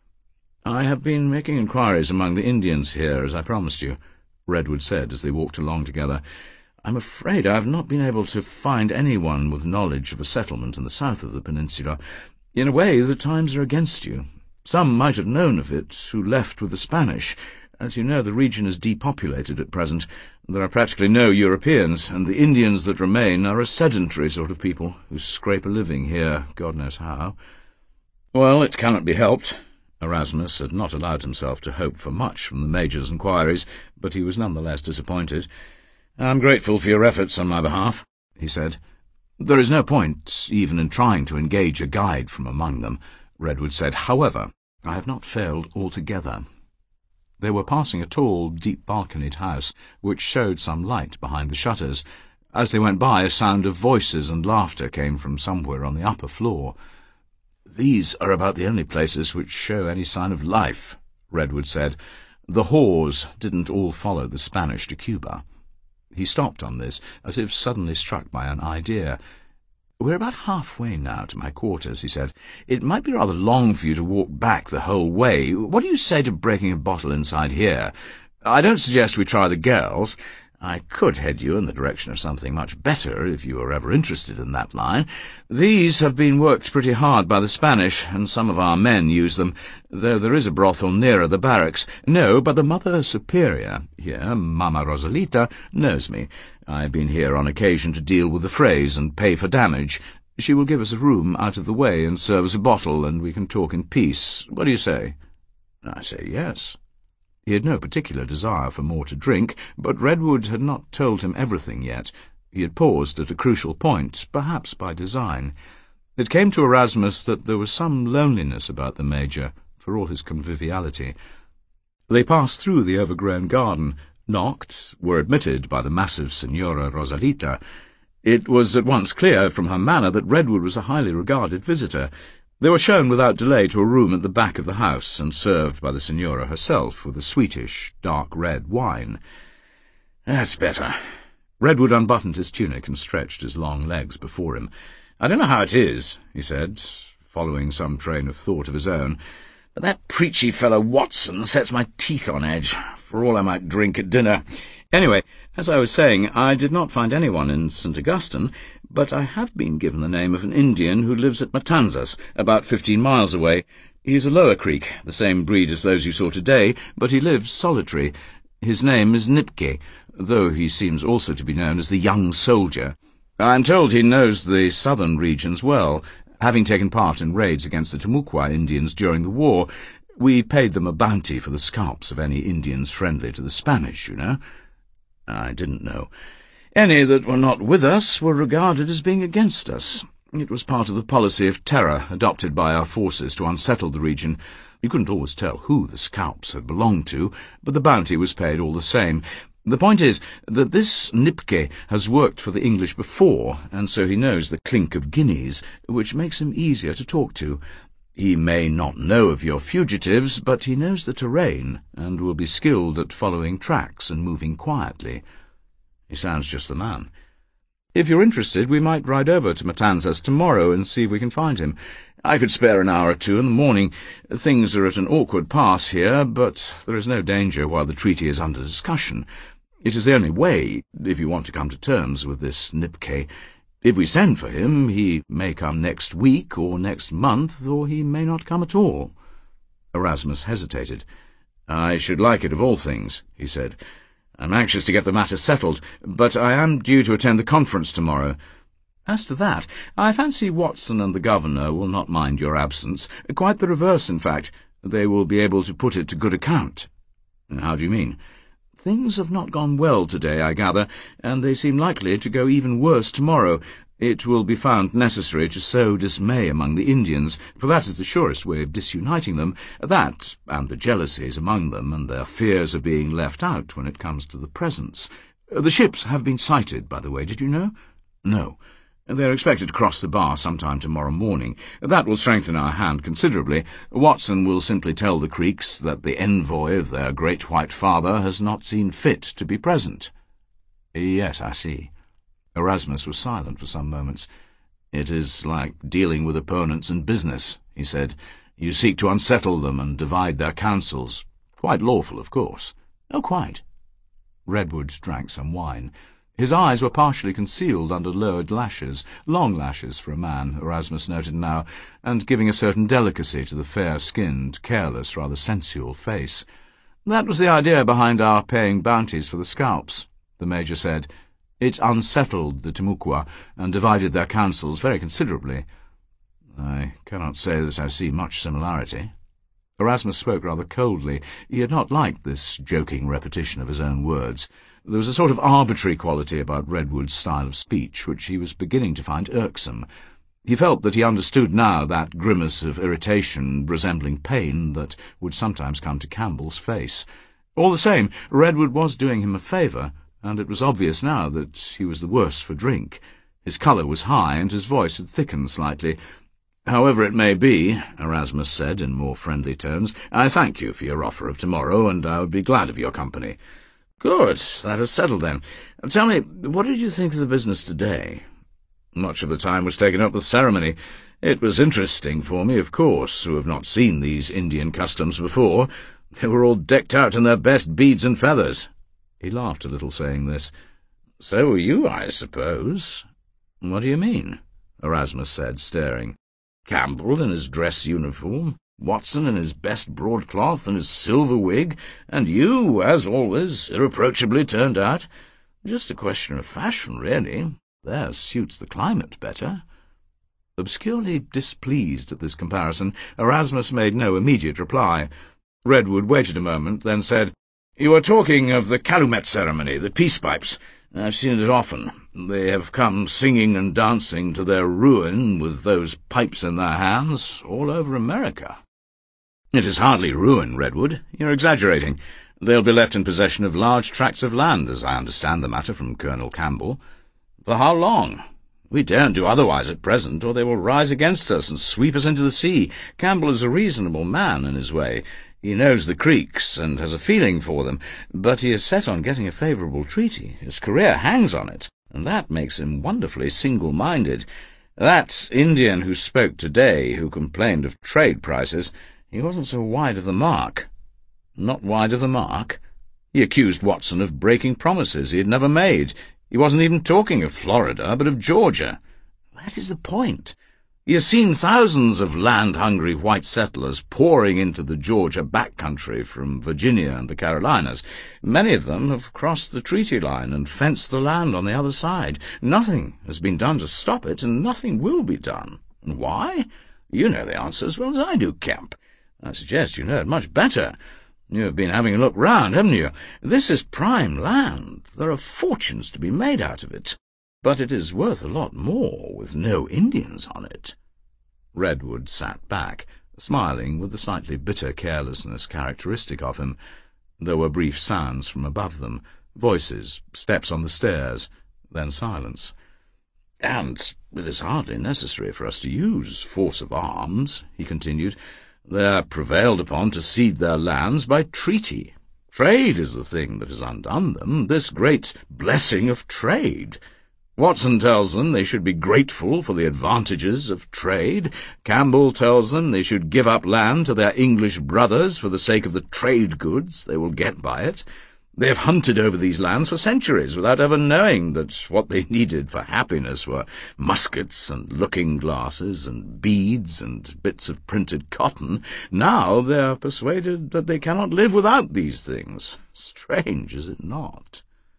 "I have been making inquiries among the Indians here, as I promised you," Redwood said as they walked along together. "I'm afraid I have not been able to find anyone with knowledge of a settlement in the south of the peninsula. In a way, the times are against you. Some might have known of it who left with the Spanish. As you know, the region is depopulated at present. There are practically no Europeans, and the Indians that remain are a sedentary sort of people who scrape a living here, God knows how." "Well, it cannot be helped." Erasmus had not allowed himself to hope for much from the Major's inquiries, but he was none the less disappointed. "I'm grateful for your efforts on my behalf," he said. "There is no point even in trying to engage a guide from among them," Redwood said. "However, I have not failed altogether." They were passing a tall, deep-balconied house, which showed some light behind the shutters. As they went by, a sound of voices and laughter came from somewhere on the upper floor. "These are about the only places which show any sign of life," Redwood said. "The Haws didn't all follow the Spanish to Cuba." He stopped on this, as if suddenly struck by an idea. "We're about halfway now to my quarters," he said. "It might be rather long for you to walk back the whole way. What do you say to breaking a bottle inside here? I don't suggest we try the girls. I could head you in the direction of something much better, if you are ever interested in that line. These have been worked pretty hard by the Spanish, and some of our men use them, though there is a brothel nearer the barracks. No, but the Mother Superior here, Mama Rosalita, knows me. I've been here on occasion to deal with the Freys and pay for damage. She will give us a room out of the way and serve us a bottle, and we can talk in peace. What do you say?" I say yes. He had no particular desire for more to drink, but Redwood had not told him everything yet. He had paused at a crucial point, perhaps by design. It came to Erasmus that there was some loneliness about the Major, for all his conviviality. They passed through the overgrown garden, knocked, were admitted by the massive Signora Rosalita. It was at once clear from her manner that Redwood was a highly regarded visitor. They were shown without delay to a room at the back of the house, and served by the Signora herself with a sweetish, dark red wine. "That's better." Redwood unbuttoned his tunic and stretched his long legs before him. "I don't know how it is," he said, following some train of thought of his own, "but that preachy fellow Watson sets my teeth on edge, for all I might drink at dinner. Anyway, as I was saying, I did not find anyone in St. Augustine, but I have been given the name of an Indian who lives at Matanzas, about 15 miles away. He is a Lower Creek, the same breed as those you saw today, but he lives solitary. His name is Nipke, though he seems also to be known as the Young Soldier. I am told he knows the southern regions well, having taken part in raids against the Timucua Indians during the war. We paid them a bounty for the scalps of any Indians friendly to the Spanish, you know." I didn't know. "Any that were not with us were regarded as being against us. It was part of the policy of terror adopted by our forces to unsettle the region. You couldn't always tell who the scalps had belonged to, but the bounty was paid all the same. The point is that this Nipke has worked for the English before, and so he knows the clink of guineas, which makes him easier to talk to. He may not know of your fugitives, but he knows the terrain, and will be skilled at following tracks and moving quietly." He sounds just the man. "If you're interested, we might ride over to Matanzas tomorrow and see if we can find him. I could spare an hour or two in the morning. Things are at an awkward pass here, but there is no danger while the treaty is under discussion. It is the only way, if you want to come to terms with this Nipke. If we send for him, he may come next week or next month, or he may not come at all." Erasmus hesitated. "I should like it of all things," he said. "I'm anxious to get the matter settled, but I am due to attend the conference tomorrow." "As to that, I fancy Watson and the Governor will not mind your absence. Quite the reverse, in fact. They will be able to put it to good account." "How do you mean?" "Things have not gone well today, I gather, and they seem likely to go even worse tomorrow. It will be found necessary to sow dismay among the Indians, for that is the surest way of disuniting them, that, and the jealousies among them, and their fears of being left out when it comes to the presents. The ships have been sighted, by the way, did you know?" "No." "They are expected to cross the bar sometime tomorrow morning. That will strengthen our hand considerably. Watson will simply tell the Creeks that the envoy of their great white father has not seen fit to be present." "Yes, I see." Erasmus was silent for some moments. "It is like dealing with opponents in business," he said. "You seek to unsettle them and divide their counsels. Quite lawful, of course." "Oh, quite." Redwood drank some wine. His eyes were partially concealed under lowered lashes, long lashes for a man, Erasmus noted now, and giving a certain delicacy to the fair-skinned, careless, rather sensual face. "That was the idea behind our paying bounties for the scalps," the Major said. "It unsettled the Timucua, and divided their counsels very considerably." "I cannot say that I see much similarity." Erasmus spoke rather coldly. He had not liked this joking repetition of his own words. There was a sort of arbitrary quality about Redwood's style of speech which he was beginning to find irksome. He felt that he understood now that grimace of irritation resembling pain that would sometimes come to Campbell's face. All the same, Redwood was doing him a favour, and it was obvious now that he was the worse for drink. His colour was high, and his voice had thickened slightly. "However it may be," Erasmus said in more friendly tones, "I thank you for your offer of tomorrow, and I would be glad of your company." "Good, that is settled then. Tell me, what did you think of the business today?" "Much of the time was taken up with ceremony. It was interesting for me, of course, who have not seen these Indian customs before. They were all decked out in their best beads and feathers." He laughed a little, saying this. "So were you, I suppose." "What do you mean?" Erasmus said, staring. "Campbell in his dress uniform, Watson in his best broadcloth and his silver wig, and you, as always, irreproachably turned out. Just a question of fashion, really. Theirs suits the climate better." Obscurely displeased at this comparison, Erasmus made no immediate reply. Redwood waited a moment, then said, "You are talking of the calumet ceremony, the peace pipes. I've seen it often. They have come singing and dancing to their ruin with those pipes in their hands all over America." "It is hardly ruin, Redwood. You're exaggerating. They'll be left in possession of large tracts of land, as I understand the matter from Colonel Campbell. For how long? We daren't do otherwise at present, or they will rise against us and sweep us into the sea. Campbell is a reasonable man in his way. He knows the Creeks and has a feeling for them, but he is set on getting a favourable treaty. His career hangs on it, and that makes him wonderfully single-minded. That Indian who spoke today, who complained of trade prices, he wasn't so wide of the mark." "Not wide of the mark?" "He accused Watson of breaking promises he had never made. He wasn't even talking of Florida, but of Georgia." "That is the point. He has seen thousands of land-hungry white settlers pouring into the Georgia back country from Virginia and the Carolinas. Many of them have crossed the treaty line and fenced the land on the other side. Nothing has been done to stop it, and nothing will be done. And why? You know the answer as well as I do, Kemp. I suggest you know it much better. You have been having a look round, haven't you? This is prime land. There are fortunes to be made out of it. But it is worth a lot more with no Indians on it." Redwood sat back, smiling with the slightly bitter carelessness characteristic of him. There were brief sounds from above them, voices, steps on the stairs, then silence. "And it is hardly necessary for us to use force of arms," he continued. "They are prevailed upon to cede their lands by treaty. Trade is the thing that has undone them, this great blessing of trade. Watson tells them they should be grateful for the advantages of trade. Campbell tells them they should give up land to their English brothers for the sake of the trade goods they will get by it. They have hunted over these lands for centuries without ever knowing that what they needed for happiness were muskets and looking-glasses and beads and bits of printed cotton. Now they are persuaded that they cannot live without these things. Strange, is it not?"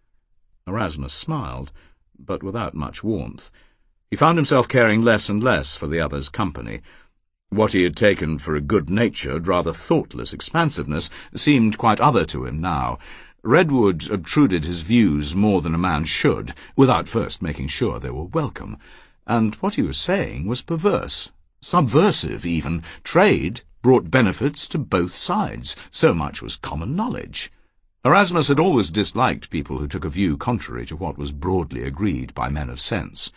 Erasmus smiled, but without much warmth. He found himself caring less and less for the other's company. What he had taken for a good-natured, rather thoughtless expansiveness seemed quite other to him now. Redwood obtruded his views more than a man should, without first making sure they were welcome, and what he was saying was perverse, subversive even. Trade brought benefits to both sides. So much was common knowledge. Erasmus had always disliked people who took a view contrary to what was broadly agreed by men of sense.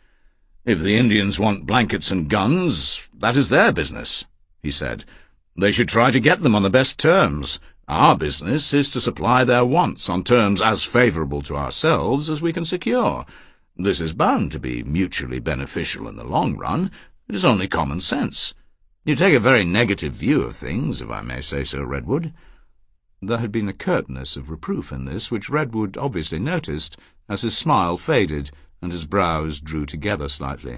"If the Indians want blankets and guns, that is their business," he said. "They should try to get them on the best terms. Our business is to supply their wants on terms as favourable to ourselves as we can secure. This is bound to be mutually beneficial in the long run. It is only common sense. You take a very negative view of things, if I may say so, Redwood." There had been a curtness of reproof in this, which Redwood obviously noticed, as his smile faded and his brows drew together slightly.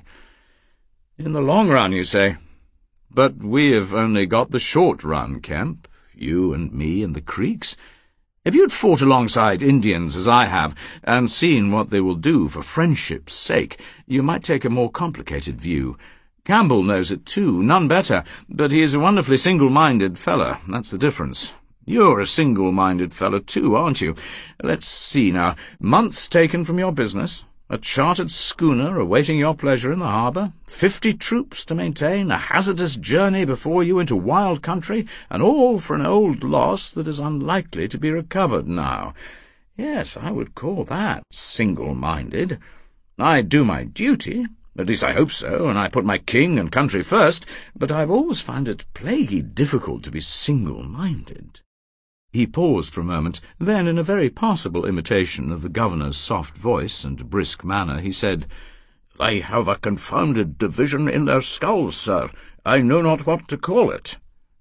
"In the long run, you say? But we have only got the short run, Kemp, you and me and the Creeks. If you had fought alongside Indians as I have, and seen what they will do for friendship's sake, you might take a more complicated view. Campbell knows it too, none better, but he is a wonderfully single-minded fellow, that's the difference. You're a single-minded fellow too, aren't you? Let's see now. Months taken from your business, a chartered schooner awaiting your pleasure in the harbour, 50 troops to maintain, a hazardous journey before you into wild country, and all for an old loss that is unlikely to be recovered now. Yes, I would call that single-minded. I do my duty, at least I hope so, and I put my king and country first, but I've always found it plaguey difficult to be single-minded." He paused for a moment, then, in a very passable imitation of the governor's soft voice and brisk manner, he said, "They have a confounded division in their skulls, sir. I know not what to call it."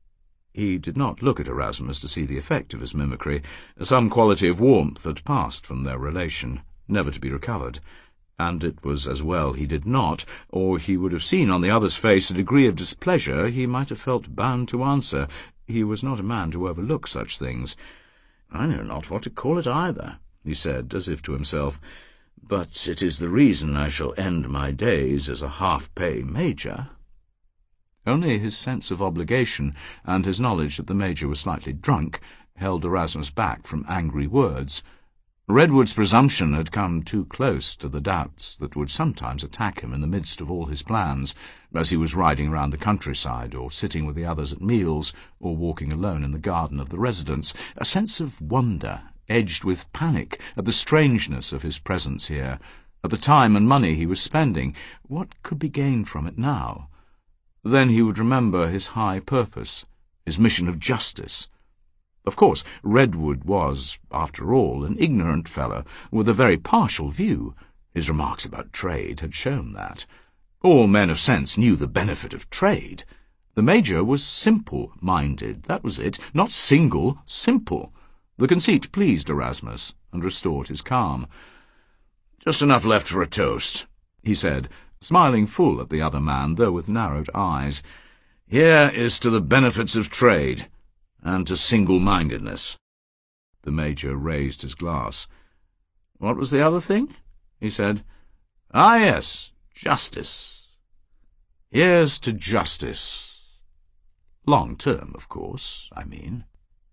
He did not look at Erasmus to see the effect of his mimicry. Some quality of warmth had passed from their relation, never to be recovered, and it was as well he did not, or he would have seen on the other's face a degree of displeasure he might have felt bound to answer. He was not a man to overlook such things. "I know not what to call it either," he said, as if to himself. but it is the reason I shall end my days as a half-pay major." Only his sense of obligation and his knowledge that the Major was slightly drunk held Erasmus back from angry words. Redwood's presumption had come too close to the doubts that would sometimes attack him in the midst of all his plans, as he was riding round the countryside, or sitting with the others at meals, or walking alone in the garden of the residence. A sense of wonder, edged with panic, at the strangeness of his presence here, at the time and money he was spending. What could be gained from it now? Then he would remember his high purpose, his mission of justice. Of course, Redwood was, after all, an ignorant fellow with a very partial view. His remarks about trade had shown that. All men of sense knew the benefit of trade. The Major was simple-minded, that was it, not single, simple. The conceit pleased Erasmus and restored his calm. "Just enough left for a toast," he said, smiling full at the other man, though with narrowed eyes. "Here is to the benefits of trade, and to single-mindedness." The Major raised his glass. "What was the other thing?" he said. "Ah, yes, justice. Here's to justice. Long term, of course, I mean."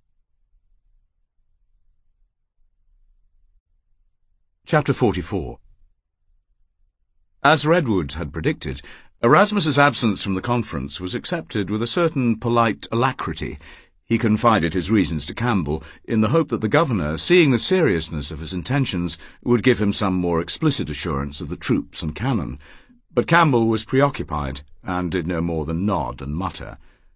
Chapter 44. As Redwood had predicted, Erasmus's absence from the conference was accepted with a certain polite alacrity. He confided his reasons to Campbell, in the hope that the governor, seeing the seriousness of his intentions, would give him some more explicit assurance of the troops and cannon. But Campbell was preoccupied, and did no more than nod and mutter.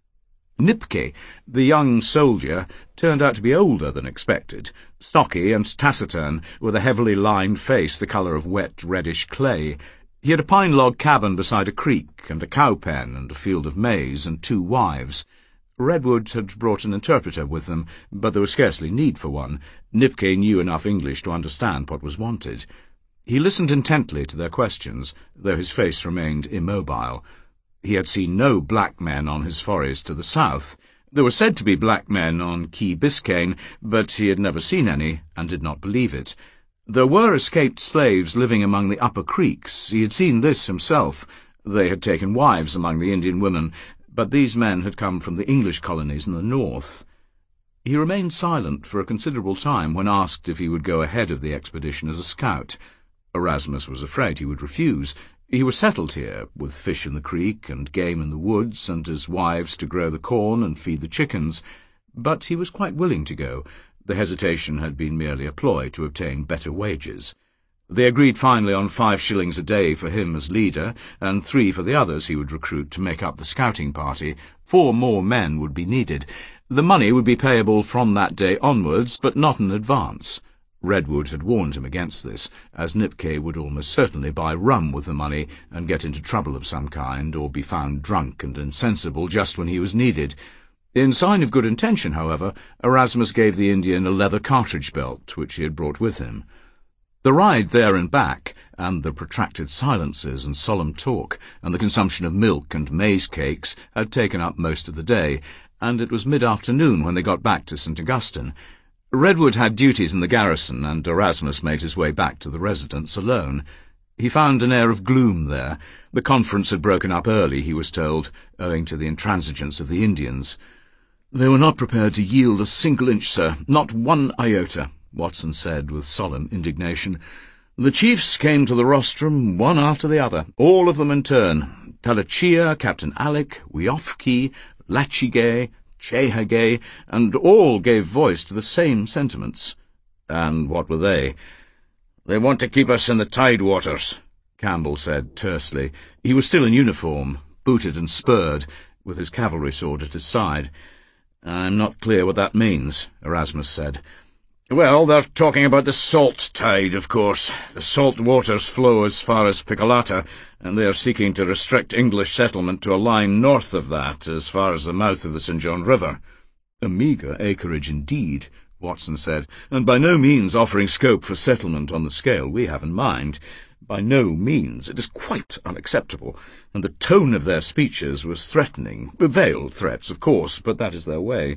Nipke, the young soldier, turned out to be older than expected, stocky and taciturn, with a heavily lined face the colour of wet reddish clay. He had a pine-log cabin beside a creek, and a cow-pen, and a field of maize, and 2 wives. Redwood had brought an interpreter with them, but there was scarcely need for one. Nipke knew enough English to understand what was wanted. He listened intently to their questions, though his face remained immobile. He had seen no black men on his forays to the south. There were said to be black men on Key Biscayne, but he had never seen any, and did not believe it. There were escaped slaves living among the upper creeks. He had seen this himself. They had taken wives among the Indian women, but these men had come from the English colonies in the north. He remained silent for a considerable time when asked if he would go ahead of the expedition as a scout. Erasmus was afraid he would refuse. He was settled here, with fish in the creek and game in the woods, and his wives to grow the corn and feed the chickens. But he was quite willing to go. The hesitation had been merely a ploy to obtain better wages. They agreed finally on 5 shillings a day for him as leader, and 3 for the others he would recruit to make up the scouting party. 4 more men would be needed. The money would be payable from that day onwards, but not in advance. Redwood had warned him against this, as Nipke would almost certainly buy rum with the money and get into trouble of some kind, or be found drunk and insensible just when he was needed. In sign of good intention, however, Erasmus gave the Indian a leather cartridge belt, which he had brought with him. The ride there and back, and the protracted silences and solemn talk, and the consumption of milk and maize cakes had taken up most of the day, and it was mid-afternoon when they got back to St. Augustine. Redwood had duties in the garrison, and Erasmus made his way back to the residence alone. He found an air of gloom there. The conference had broken up early, he was told, owing to the intransigence of the Indians. "They were not prepared to yield a single inch, sir, not 1 iota," Watson said with solemn indignation. "The chiefs came to the rostrum one after the other, all of them in turn. Talachia, Captain Alick, Weofki, Lachigay, Chehagay, and all gave voice to the same sentiments." "And what were they?" "They want to keep us in the tidewaters," Campbell said tersely. He was still in uniform, booted and spurred, with his cavalry sword at his side. "I'm not clear what that means," Erasmus said. "Well, they're talking about the salt tide, of course. The salt waters flow as far as Picolata, and they are seeking to restrict English settlement to a line north of that, as far as the mouth of the St. John River." "A meagre acreage indeed," Watson said, "and by no means offering scope for settlement on the scale we have in mind. By no means. It is quite unacceptable, and the tone of their speeches was threatening. Veiled threats, of course, but that is their way.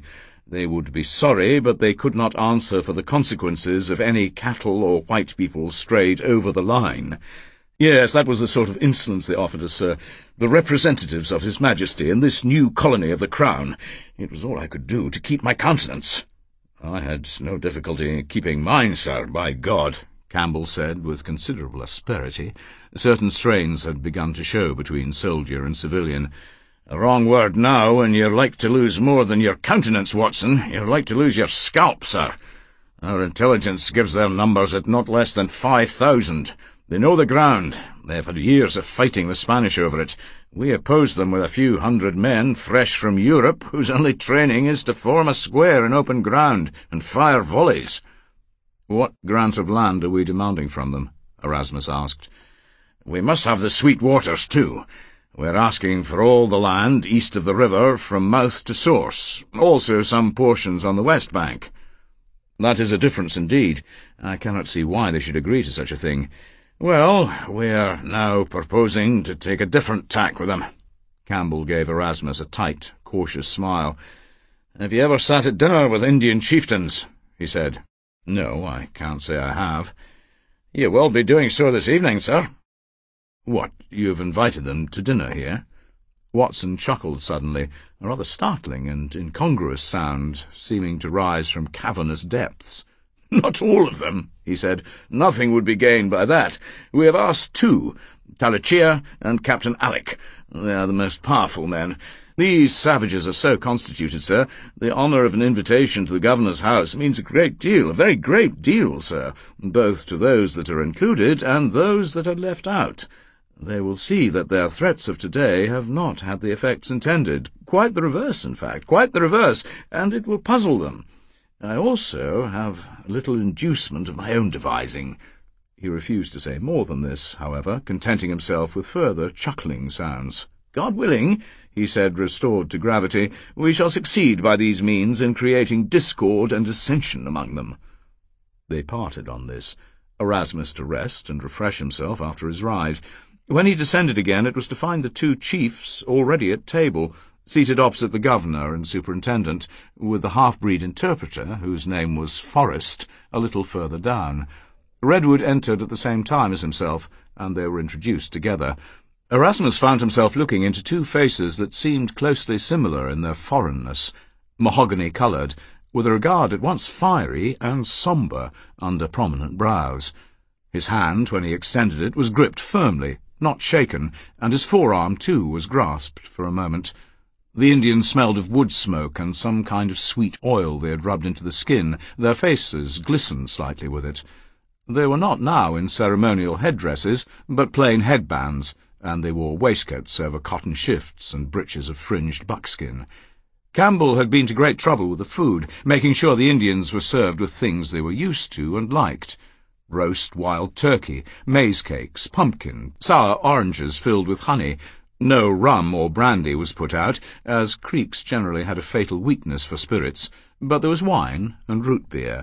They would be sorry, but they could not answer for the consequences of any cattle or white people strayed over the line. Yes, that was the sort of insolence they offered us, sir. The representatives of His Majesty in this new colony of the Crown. It was all I could do to keep my countenance. I had no difficulty in keeping mine, sir, by God, Campbell said with considerable asperity. Certain strains had begun to show between soldier and civilian. A wrong word now, and you're like to lose more than your countenance, Watson. You're like to lose your scalp, sir. Our intelligence gives their numbers at not less than 5,000. They know the ground. They have had years of fighting the Spanish over it. We oppose them with a few hundred men fresh from Europe, whose only training is to form a square in open ground and fire volleys. What grant of land are we demanding from them? Erasmus asked. We must have the sweet waters, too. We're asking for all the land east of the river from mouth to source, also some portions on the west bank. That is a difference indeed. I cannot see why they should agree to such a thing. Well, we are now proposing to take a different tack with them. Campbell gave Erasmus a tight, cautious smile. Have you ever sat at dinner with Indian chieftains? He said. No, I can't say I have. You will be doing so this evening, sir. What, you have invited them to dinner here? Watson chuckled suddenly, a rather startling and incongruous sound, seeming to rise from cavernous depths. Not all of them, he said. Nothing would be gained by that. We have asked two, Tallachia and Captain Alec. They are the most powerful men. These savages are so constituted, sir. The honour of an invitation to the governor's house means a great deal, a very great deal, sir, both to those that are included and those that are left out. They will see that their threats of today have not had the effects intended. Quite the reverse, in fact, quite the reverse, and it will puzzle them. I also have a little inducement of my own devising. He refused to say more than this, however, contenting himself with further chuckling sounds. God willing, he said, restored to gravity, we shall succeed by these means in creating discord and dissension among them. They parted on this, Erasmus to rest and refresh himself after his ride. When he descended again, it was to find the two chiefs already at table, seated opposite the governor and superintendent, with the half-breed interpreter, whose name was Forrest, a little further down. Redwood entered at the same time as himself, and they were introduced together. Erasmus found himself looking into two faces that seemed closely similar in their foreignness, mahogany-coloured, with a regard at once fiery and sombre under prominent brows. His hand, when he extended it, was gripped firmly, not shaken, and his forearm, too, was grasped for a moment. The Indians smelled of wood smoke and some kind of sweet oil they had rubbed into the skin. Their faces glistened slightly with it. They were not now in ceremonial headdresses, but plain headbands, and they wore waistcoats over cotton shifts and breeches of fringed buckskin. Campbell had been to great trouble with the food, making sure the Indians were served with things they were used to and liked. Roast wild turkey, maize cakes, pumpkin, sour oranges filled with honey. No rum or brandy was put out, as Creeks generally had a fatal weakness for spirits, but there was wine and root beer.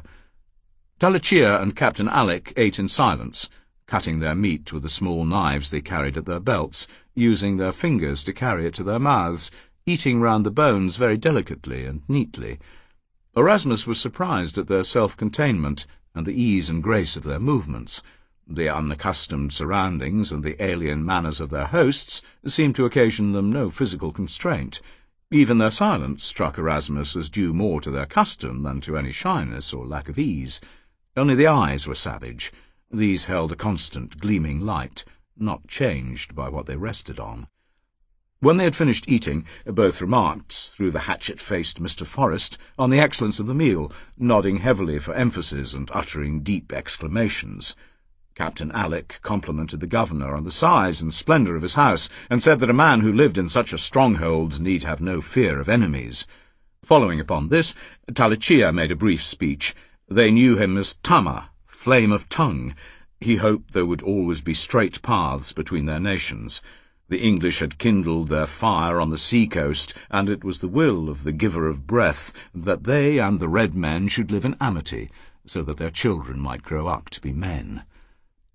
Tallachia and Captain Alec ate in silence, cutting their meat with the small knives they carried at their belts, using their fingers to carry it to their mouths, eating round the bones very delicately and neatly. Erasmus was surprised at their self-containment and the ease and grace of their movements. The unaccustomed surroundings and the alien manners of their hosts seemed to occasion them no physical constraint. Even their silence struck Erasmus as due more to their custom than to any shyness or lack of ease. Only the eyes were savage. These held a constant gleaming light, not changed by what they rested on. When they had finished eating, both remarked, through the hatchet-faced Mr. Forrest, on the excellence of the meal, nodding heavily for emphasis and uttering deep exclamations. Captain Alec complimented the governor on the size and splendour of his house, and said that a man who lived in such a stronghold need have no fear of enemies. Following upon this, Tallachia made a brief speech. They knew him as Tama, Flame of Tongue. He hoped there would always be straight paths between their nations. The English had kindled their fire on the sea-coast, and it was the will of the Giver of Breath that they and the red men should live in amity, so that their children might grow up to be men.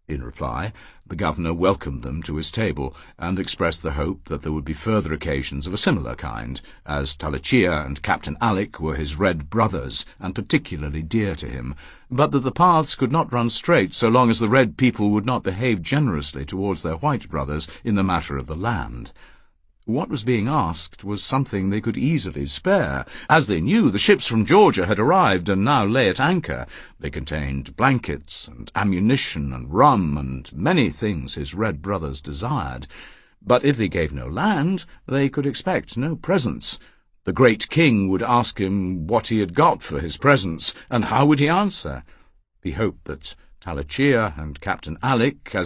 In reply, the governor welcomed them to his table, and expressed the hope that there would be further occasions of a similar kind, as Tallachia and Captain Alick were his red brothers, and particularly dear to him, but that the paths could not run straight so long as the red people would not behave generously towards their white brothers in the matter of the land. What was being asked was something they could easily spare. As they knew, the ships from Georgia had arrived and now lay at anchor. They contained blankets and ammunition and rum and many things his red brothers desired. But if they gave no land, they could expect no presents. The great king would ask him what he had got for his presents, and how would he answer? He hoped that Tallachia and Captain Alick, as